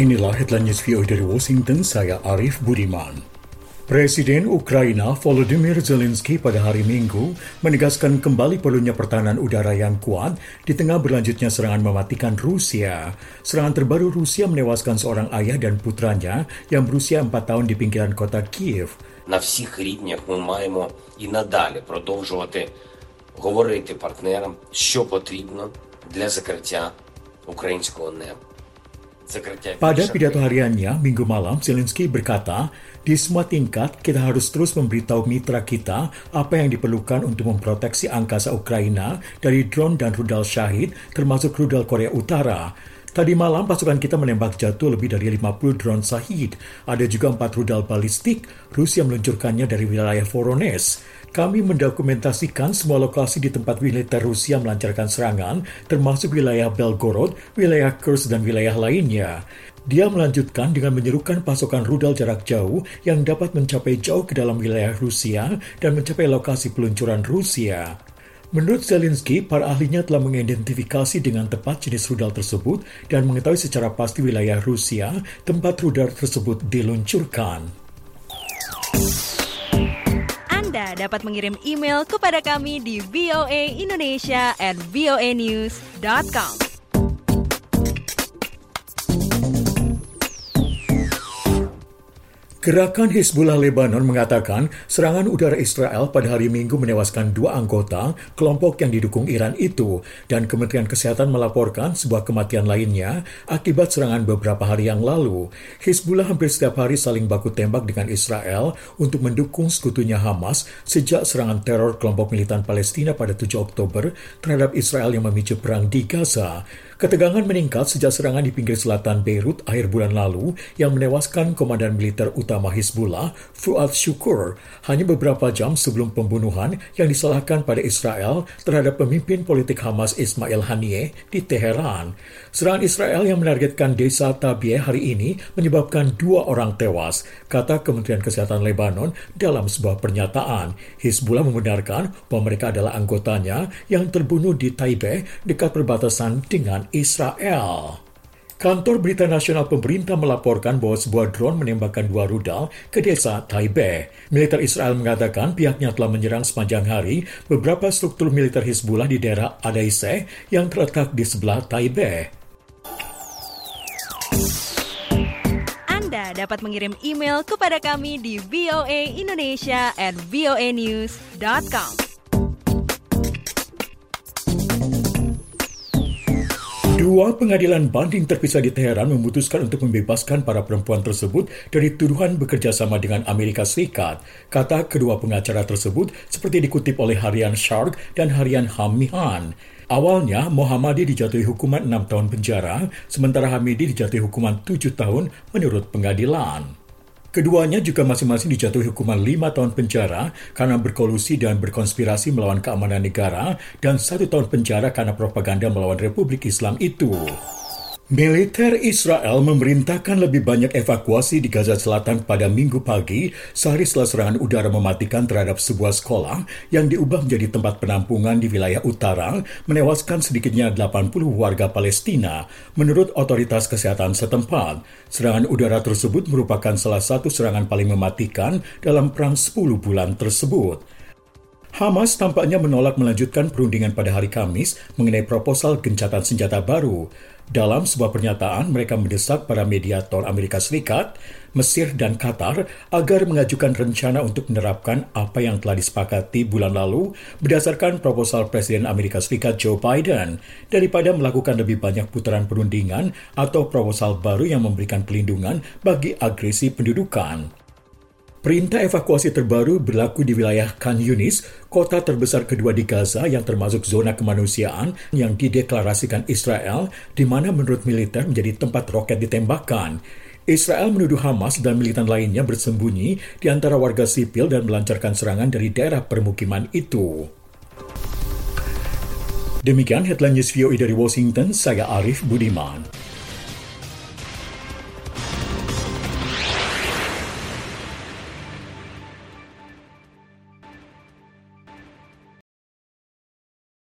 Inilah headline news VOA dari Washington, saya Arif Budiman. Presiden Ukraina Volodymyr Zelensky pada hari Minggu menegaskan kembali perlunya pertahanan udara yang kuat di tengah berlanjutnya serangan mematikan Rusia. Serangan terbaru Rusia menewaskan seorang ayah dan putranya yang berusia 4 tahun di pinggiran kota Kiev. На всіх рівнях ми маємо і надалі продовжувати говорити партнерам, що потрібно для закриття українського неба. Pada pidato hariannya Minggu malam, Zelensky berkata, di semua tingkat kita harus terus memberitahu mitra kita apa yang diperlukan untuk memproteksi angkasa Ukraina dari drone dan rudal Shahid, termasuk rudal Korea Utara. Tadi malam pasukan kita menembak jatuh lebih dari 50 drone Shahid. Ada juga 4 rudal balistik. Rusia meluncurkannya dari wilayah Voronezh. Kami mendokumentasikan semua lokasi di tempat militer Rusia melancarkan serangan, termasuk wilayah Belgorod, wilayah Kursk, dan wilayah lainnya. Dia melanjutkan dengan menyerukan pasokan rudal jarak jauh yang dapat mencapai jauh ke dalam wilayah Rusia dan mencapai lokasi peluncuran Rusia. Menurut Zelensky, para ahlinya telah mengidentifikasi dengan tepat jenis rudal tersebut dan mengetahui secara pasti wilayah Rusia tempat rudal tersebut diluncurkan. Anda dapat mengirim email kepada kami di voaindonesia@voanews.com. Gerakan Hizbullah Lebanon mengatakan serangan udara Israel pada hari Minggu menewaskan 2 anggota kelompok yang didukung Iran itu, dan Kementerian Kesehatan melaporkan sebuah kematian lainnya akibat serangan beberapa hari yang lalu. Hizbullah hampir setiap hari saling baku tembak dengan Israel untuk mendukung sekutunya Hamas sejak serangan teror kelompok militan Palestina pada 7 Oktober terhadap Israel yang memicu perang di Gaza. Ketegangan meningkat sejak serangan di pinggir selatan Beirut akhir bulan lalu yang menewaskan komandan militer utama Hizbullah, Fuad Shukr, hanya beberapa jam sebelum pembunuhan yang disalahkan pada Israel terhadap pemimpin politik Hamas Ismail Haniyeh di Teheran. Serangan Israel yang menargetkan desa Tabieh hari ini menyebabkan 2 orang tewas, kata Kementerian Kesehatan Lebanon dalam sebuah pernyataan. Hizbullah membenarkan bahwa mereka adalah anggotanya yang terbunuh di Taibeh dekat perbatasan dengan Israel. Kantor Berita Nasional Pemerintah melaporkan bahwa sebuah drone menembakkan 2 rudal ke desa Taibeh. Militer Israel mengatakan pihaknya telah menyerang sepanjang hari beberapa struktur militer Hizbullah di daerah Adaiseh yang terletak di sebelah Taibeh. Anda dapat mengirim email kepada kami di voaindonesia@voanews.com. Dua pengadilan banding terpisah di Teheran memutuskan untuk membebaskan para perempuan tersebut dari tuduhan bekerja sama dengan Amerika Serikat, kata kedua pengacara tersebut seperti dikutip oleh harian Sharq dan harian Hamihan. Awalnya, Mohammadi dijatuhi hukuman 6 tahun penjara, sementara Hamidi dijatuhi hukuman 7 tahun menurut pengadilan. Keduanya juga masing-masing dijatuhi hukuman 5 tahun penjara karena berkolusi dan berkonspirasi melawan keamanan negara dan 1 tahun penjara karena propaganda melawan Republik Islam itu. Militer Israel memerintahkan lebih banyak evakuasi di Gaza Selatan pada Minggu pagi, sehari setelah serangan udara mematikan terhadap sebuah sekolah yang diubah menjadi tempat penampungan di wilayah utara, menewaskan sedikitnya 80 warga Palestina, menurut otoritas kesehatan setempat. Serangan udara tersebut merupakan salah satu serangan paling mematikan dalam perang 10 bulan tersebut. Hamas tampaknya menolak melanjutkan perundingan pada hari Kamis mengenai proposal gencatan senjata baru. Dalam sebuah pernyataan, mereka mendesak para mediator Amerika Serikat, Mesir, dan Qatar agar mengajukan rencana untuk menerapkan apa yang telah disepakati bulan lalu berdasarkan proposal Presiden Amerika Serikat Joe Biden, daripada melakukan lebih banyak putaran perundingan atau proposal baru yang memberikan pelindungan bagi agresi pendudukan. Perintah evakuasi terbaru berlaku di wilayah Khan Yunis, kota terbesar kedua di Gaza yang termasuk zona kemanusiaan yang dideklarasikan Israel, di mana menurut militer menjadi tempat roket ditembakkan. Israel menuduh Hamas dan militan lainnya bersembunyi di antara warga sipil dan melancarkan serangan dari daerah permukiman itu. Demikian headline news VOA dari Washington, saya Arif Budiman.